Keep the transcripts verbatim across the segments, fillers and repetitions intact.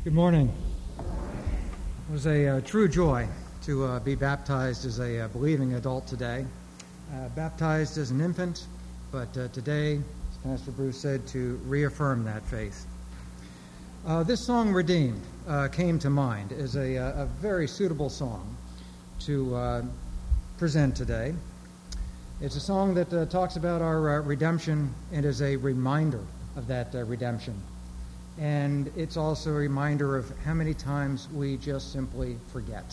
Good morning. It was a uh, true joy to uh, be baptized as a uh, believing adult today. Uh, baptized as an infant, but uh, today, as Pastor Bruce said, to reaffirm that faith. Uh, this song, Redeemed, uh, came to mind as a, a very suitable song to uh, present today. It's a song that uh, talks about our uh, redemption and is a reminder of that uh, redemption. And it's also a reminder of how many times we just simply forget.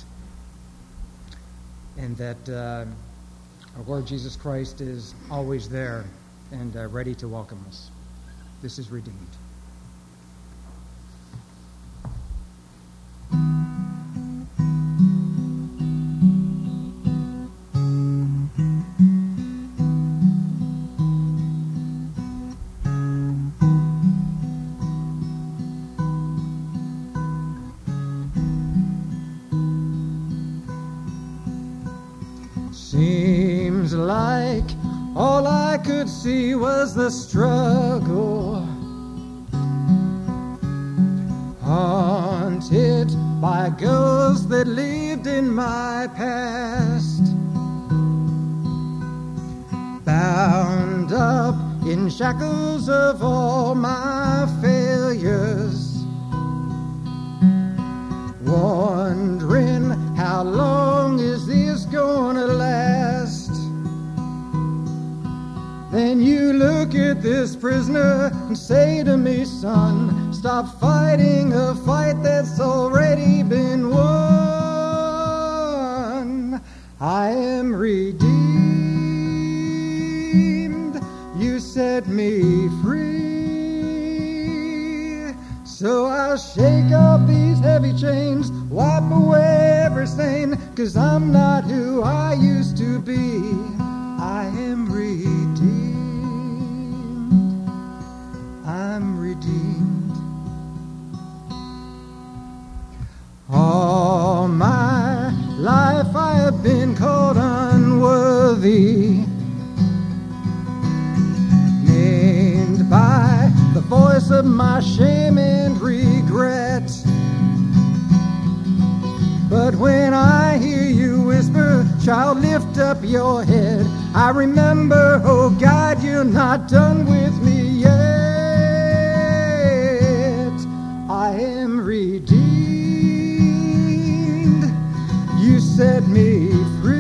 And that uh, our Lord Jesus Christ is always there and uh, ready to welcome us. This is Redeemed. Seems like all I could see was the struggle, haunted by ghosts that lived in my past, bound up in shackles of all my failures, wondering how long is this gonna last. Then you look at this prisoner and say to me, son, stop fighting a fight that's already been won. I am redeemed. You set me free. So I'll shake off these heavy chains, wipe away every stain, 'cause I'm not who I used to be. I am redeemed. I'm redeemed. All my life I have been called unworthy, named by the voice of my shame and regret. But when I hear you whisper, child, lift up your head, I remember, oh God, you're not done with me yet. I am redeemed. You set me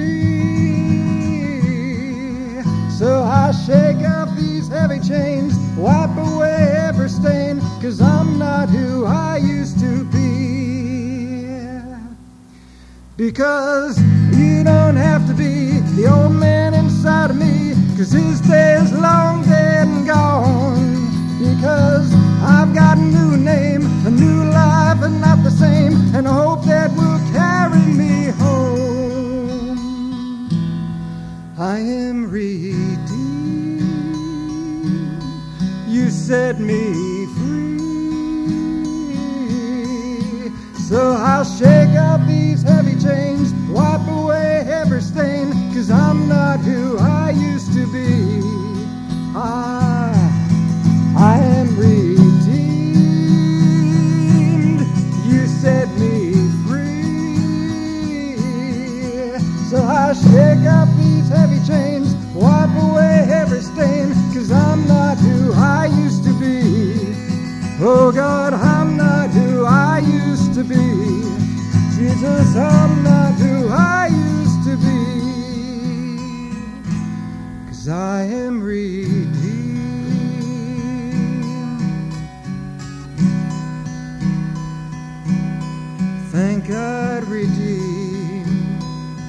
free. So I shake off these heavy chains, wipe away every stain, 'cause I'm not who I used to be. Because you don't have to be the old man inside of me, 'cause his day is long dead and gone. Because I've got a new name, a new life, and not the same, and a hope that will carry me home. I am redeemed. You set me free. So I'll shake off these heavy chains, wipe away every stain, 'cause I'm not who I used to be. I, I am redeemed. You set me free. So I'll shake off these heavy chains, wipe away every stain, 'cause I'm not who I used to be. Oh God, I'm not who I used to be. Jesus, I'm not who I used to be. 'Cause I am redeemed. Thank God, redeemed.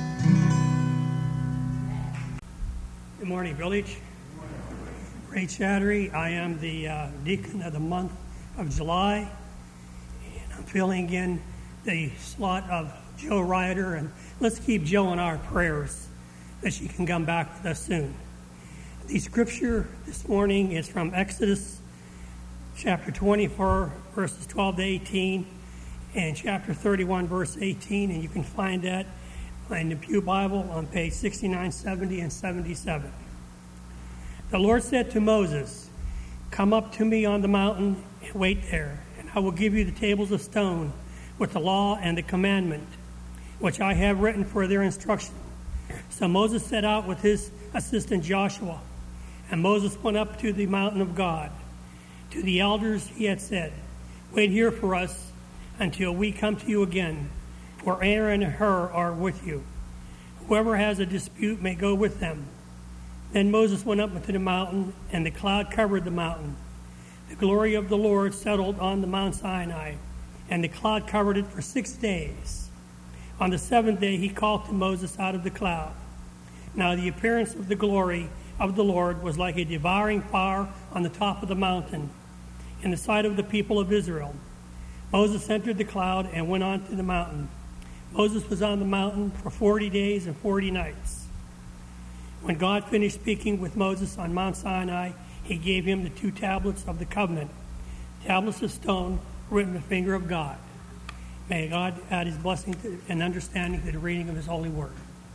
Good morning, village. Ray Chattery. I am the uh, deacon of the month of July, and I'm filling in the slot of Joe Ryder, and let's keep Joe in our prayers that she can come back with us soon. The scripture this morning is from Exodus chapter twenty-four, verses twelve to eighteen, and chapter thirty-one, verse eighteen, and you can find that in the Pew Bible on page sixty-nine, seventy, and seventy-seven. The Lord said to Moses, "Come up to me on the mountain and wait there, and I will give you the tables of stone with the law and the commandment, which I have written for their instruction. So Moses set out with his assistant Joshua, and Moses went up to the mountain of God. To the elders he had said, "Wait here for us until we come to you again, for Aaron and Hur are with you. Whoever has a dispute may go with them." Then Moses went up into the mountain, and the cloud covered the mountain. The glory of the Lord settled on the Mount Sinai, and the cloud covered it for six days. On the seventh day he called to Moses out of the cloud. Now the appearance of the glory of the Lord was like a devouring fire on the top of the mountain, in the sight of the people of Israel. Moses entered the cloud and went on to the mountain. Moses was on the mountain for forty days and forty nights. When God finished speaking with Moses on Mount Sinai, he gave him the two tablets of the covenant, tablets of stone written with the finger of God. May God add his blessing to, and understanding to the reading of his holy word.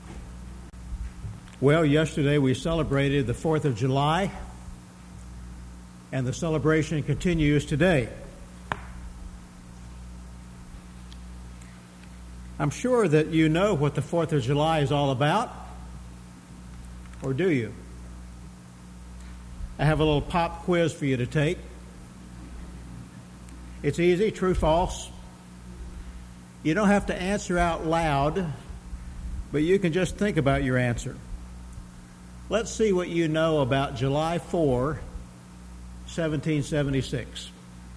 Well, yesterday we celebrated the fourth of July, and the celebration continues today. I'm sure that you know what the fourth of July is all about, or do you? I have a little pop quiz for you to take. It's easy, true, false. You don't have to answer out loud, but you can just think about your answer. Let's see what you know about July fourth, seventeen seventy-six.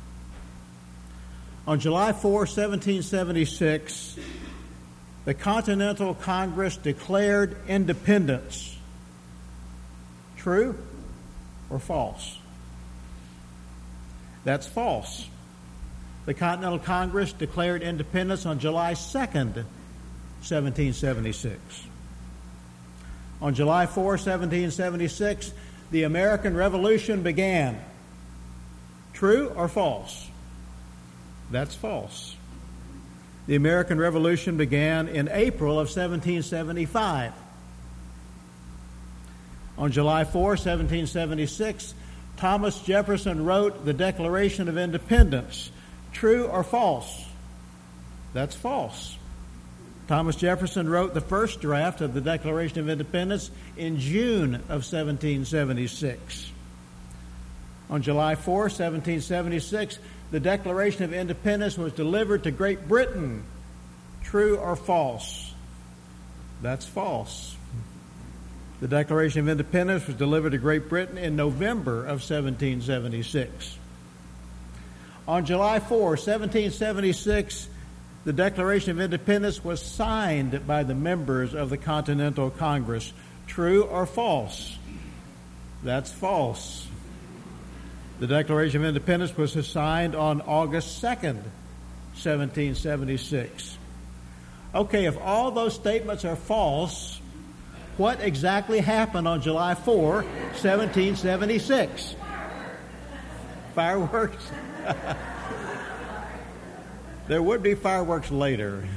On July fourth, seventeen seventy-six, the Continental Congress declared independence. True or false? That's false. The Continental Congress declared independence on July second, seventeen seventy-six. On July fourth, seventeen seventy-six, the American Revolution began. True or false? That's false. The American Revolution began in April of seventeen seventy-five. On July fourth, seventeen seventy-six, Thomas Jefferson wrote the Declaration of Independence. True or false? That's false. Thomas Jefferson wrote the first draft of the Declaration of Independence in June of seventeen seventy-six. On July fourth, seventeen seventy-six, the Declaration of Independence was delivered to Great Britain. True or false? That's false. The Declaration of Independence was delivered to Great Britain in November of seventeen seventy-six. On July fourth, seventeen seventy-six, the Declaration of Independence was signed by the members of the Continental Congress. True or false? That's false. The Declaration of Independence was signed on August second, seventeen seventy-six. Okay, if all those statements are false, what exactly happened on July fourth, seventeen seventy-six? Fireworks? There would be fireworks later.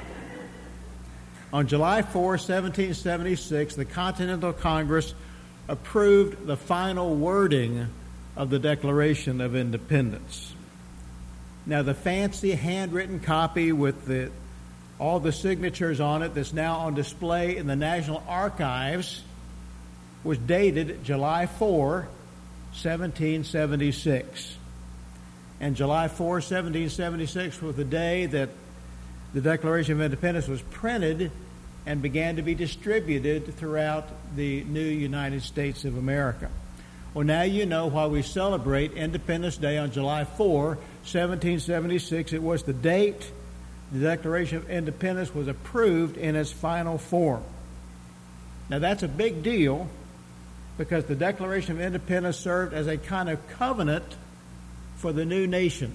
On July fourth, seventeen seventy-six, the Continental Congress approved the final wording of the Declaration of Independence. Now, the fancy handwritten copy with the, all the signatures on it that's now on display in the National Archives was dated July fourth, seventeen seventy-six. And July fourth, seventeen seventy-six was the day that the Declaration of Independence was printed and began to be distributed throughout the new United States of America. Well, now you know why we celebrate Independence Day on July fourth, seventeen seventy-six. It was the date the Declaration of Independence was approved in its final form. Now, that's a big deal because the Declaration of Independence served as a kind of covenant for the new nation.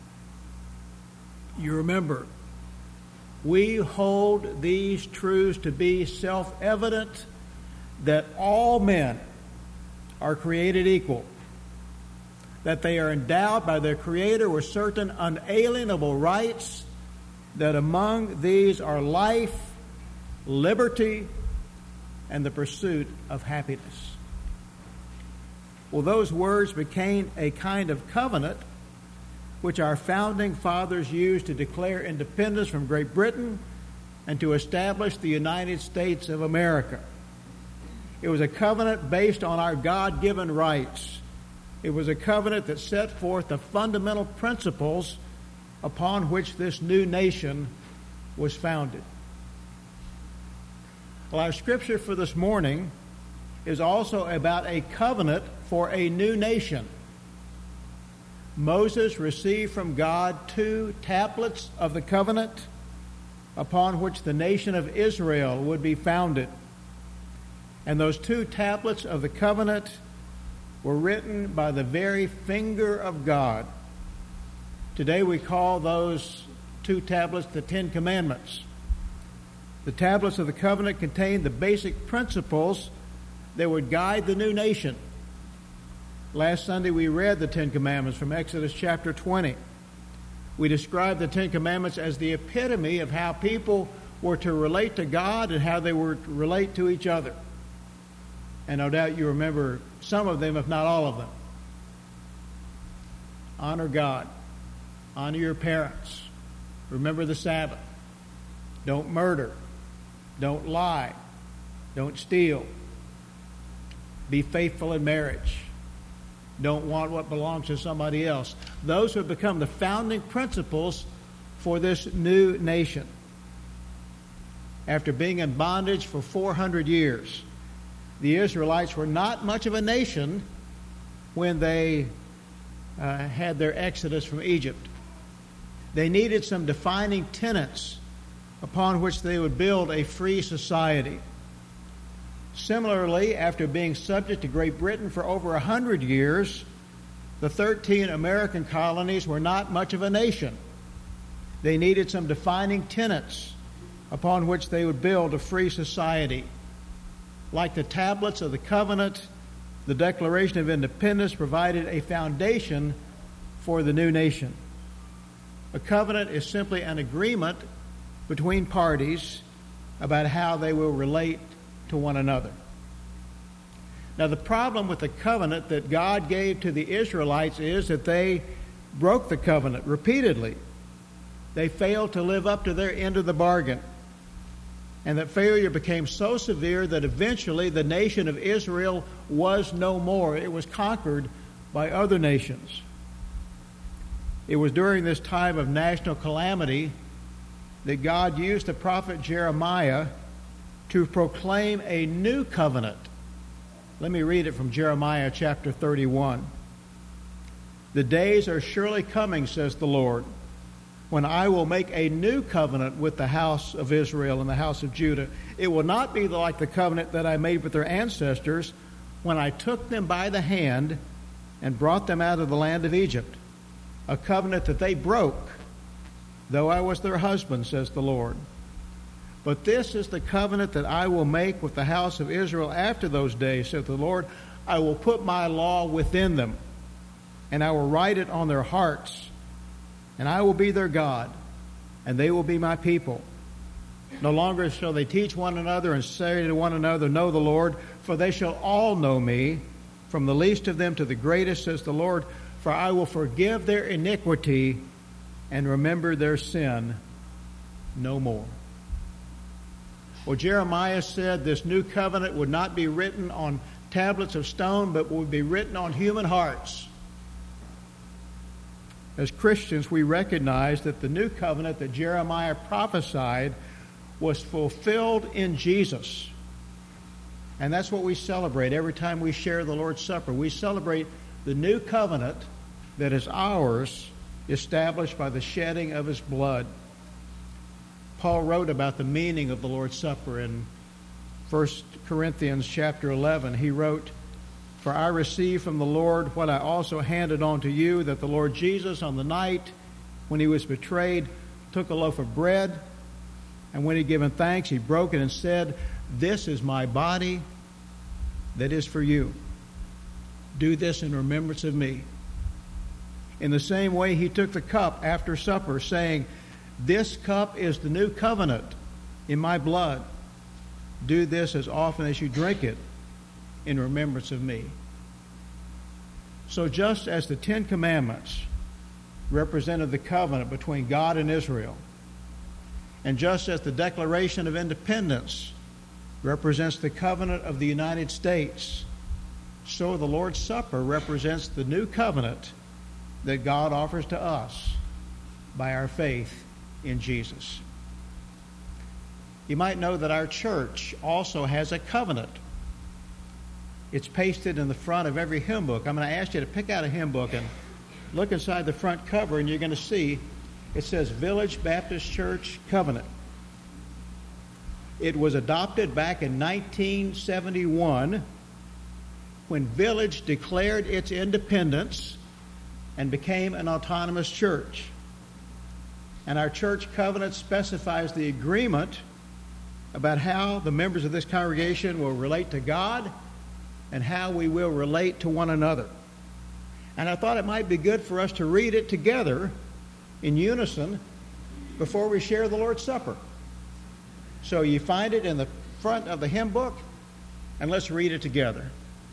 You remember, we hold these truths to be self-evident, that all men are created equal, that they are endowed by their Creator with certain unalienable rights, that among these are life, liberty, and the pursuit of happiness. Well, those words became a kind of covenant which our founding fathers used to declare independence from Great Britain and to establish the United States of America. It was a covenant based on our God-given rights. It was a covenant that set forth the fundamental principles upon which this new nation was founded. Well, our scripture for this morning is also about a covenant for a new nation. Moses received from God two tablets of the covenant upon which the nation of Israel would be founded. And those two tablets of the covenant were written by the very finger of God. Today we call those two tablets the Ten Commandments. The tablets of the covenant contain the basic principles that would guide the new nation. Last Sunday we read the Ten Commandments from Exodus chapter twenty. We described the Ten Commandments as the epitome of how people were to relate to God and how they were to relate to each other. And no doubt you remember some of them, if not all of them. Honor God. Honor your parents. Remember the Sabbath. Don't murder. Don't lie. Don't steal. Be faithful in marriage. Don't want what belongs to somebody else. Those have become the founding principles for this new nation. After being in bondage for four hundred years, the Israelites were not much of a nation when they uh, had their exodus from Egypt. They needed some defining tenets upon which they would build a free society. Similarly, after being subject to Great Britain for over a hundred years, the thirteen American colonies were not much of a nation. They needed some defining tenets upon which they would build a free society. Like the tablets of the covenant, the Declaration of Independence provided a foundation for the new nation. A covenant is simply an agreement between parties about how they will relate to one another. Now, the problem with the covenant that God gave to the Israelites is that they broke the covenant repeatedly. They failed to live up to their end of the bargain. And that failure became so severe that eventually the nation of Israel was no more. It was conquered by other nations. It was during this time of national calamity that God used the prophet Jeremiah to proclaim a new covenant. Let me read it from Jeremiah chapter thirty-one. The days are surely coming, says the Lord, when I will make a new covenant with the house of Israel and the house of Judah. It will not be like the covenant that I made with their ancestors when I took them by the hand and brought them out of the land of Egypt, a covenant that they broke, though I was their husband, says the Lord. But this is the covenant that I will make with the house of Israel after those days, saith the Lord. I will put my law within them, and I will write it on their hearts, and I will be their God, and they will be my people. No longer shall they teach one another and say to one another, know the Lord, for they shall all know me, from the least of them to the greatest, says the Lord. For I will forgive their iniquity and remember their sin no more. Well, Jeremiah said this new covenant would not be written on tablets of stone, but would be written on human hearts. As Christians, we recognize that the new covenant that Jeremiah prophesied was fulfilled in Jesus. And that's what we celebrate every time we share the Lord's Supper. We celebrate the new covenant that is ours, established by the shedding of his blood. Paul wrote about the meaning of the Lord's Supper in First Corinthians chapter eleven. He wrote, For I received from the Lord what I also handed on to you, that the Lord Jesus on the night when he was betrayed took a loaf of bread, and when he had given thanks, he broke it and said, This is my body that is for you. Do this in remembrance of me. In the same way, he took the cup after supper, saying, This cup is the new covenant in my blood. Do this as often as you drink it in remembrance of me. So just as the Ten Commandments represented the covenant between God and Israel. And just as the Declaration of Independence represents the covenant of the United States, so the Lord's Supper represents the new covenant that God offers to us by our faith in Jesus. You might know that our church also has a covenant. It's pasted in the front of every hymn book. I'm going to ask you to pick out a hymn book and look inside the front cover, and you're going to see it says Village Baptist Church Covenant. It was adopted back in nineteen seventy-one when Village declared its independence and became an autonomous church. And our church covenant specifies the agreement about how the members of this congregation will relate to God and how we will relate to one another. And I thought it might be good for us to read it together in unison before we share the Lord's Supper. So you find it in the front of the hymn book, and let's read it together.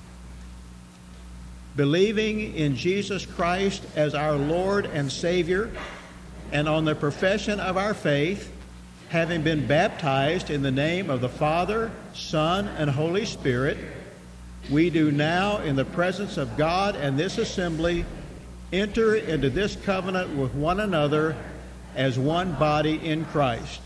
Believing in Jesus Christ as our Lord and Savior, and on the profession of our faith, having been baptized in the name of the Father, Son, and Holy Spirit, we do now, in the presence of God and this assembly, enter into this covenant with one another as one body in Christ.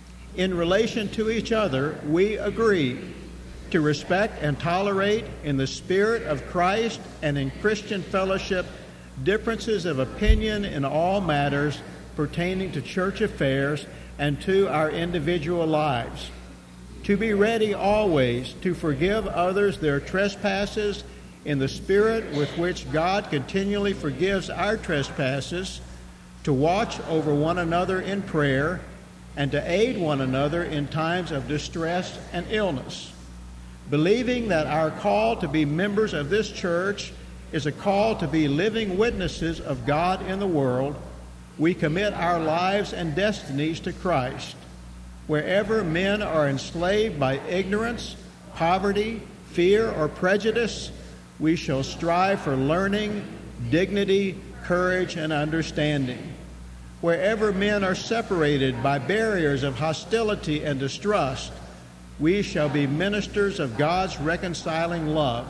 In relation to each other, we agree to respect and tolerate in the spirit of Christ and in Christian fellowship differences of opinion in all matters pertaining to church affairs and to our individual lives. To be ready always to forgive others their trespasses in the spirit with which God continually forgives our trespasses, to watch over one another in prayer, and to aid one another in times of distress and illness. Believing that our call to be members of this church is a call to be living witnesses of God in the world, we commit our lives and destinies to Christ. Wherever men are enslaved by ignorance, poverty, fear, or prejudice, we shall strive for learning, dignity, courage, and understanding. Wherever men are separated by barriers of hostility and distrust, we shall be ministers of God's reconciling love.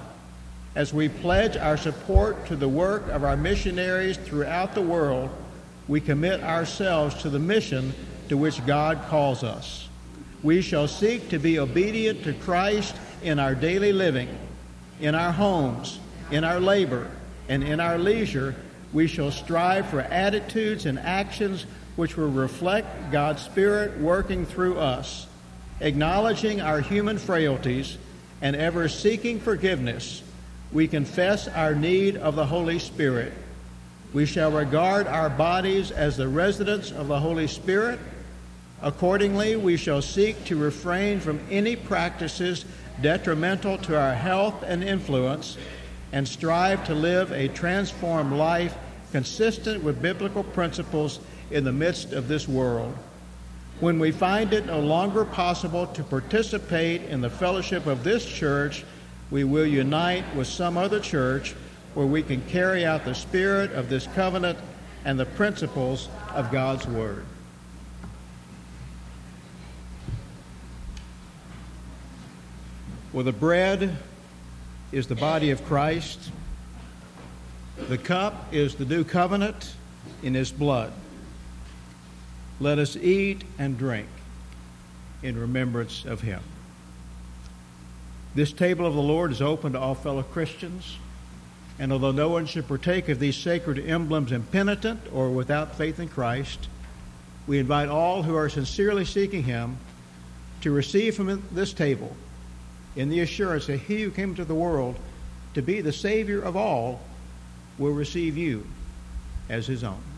As we pledge our support to the work of our missionaries throughout the world, we commit ourselves to the mission to which God calls us. We shall seek to be obedient to Christ in our daily living, in our homes, in our labor, and in our leisure. We shall strive for attitudes and actions which will reflect God's Spirit working through us, acknowledging our human frailties and ever seeking forgiveness. We confess our need of the Holy Spirit. We shall regard our bodies as the residence of the Holy Spirit. Accordingly, we shall seek to refrain from any practices detrimental to our health and influence, and strive to live a transformed life consistent with biblical principles in the midst of this world. When we find it no longer possible to participate in the fellowship of this church, we will unite with some other church where we can carry out the spirit of this covenant and the principles of God's Word. Well, the bread is the body of Christ. The cup is the new covenant in His blood. Let us eat and drink in remembrance of Him. This table of the Lord is open to all fellow Christians, and although no one should partake of these sacred emblems impenitent or without faith in Christ, we invite all who are sincerely seeking Him to receive from this table in the assurance that He who came into the world to be the Savior of all will receive you as His own.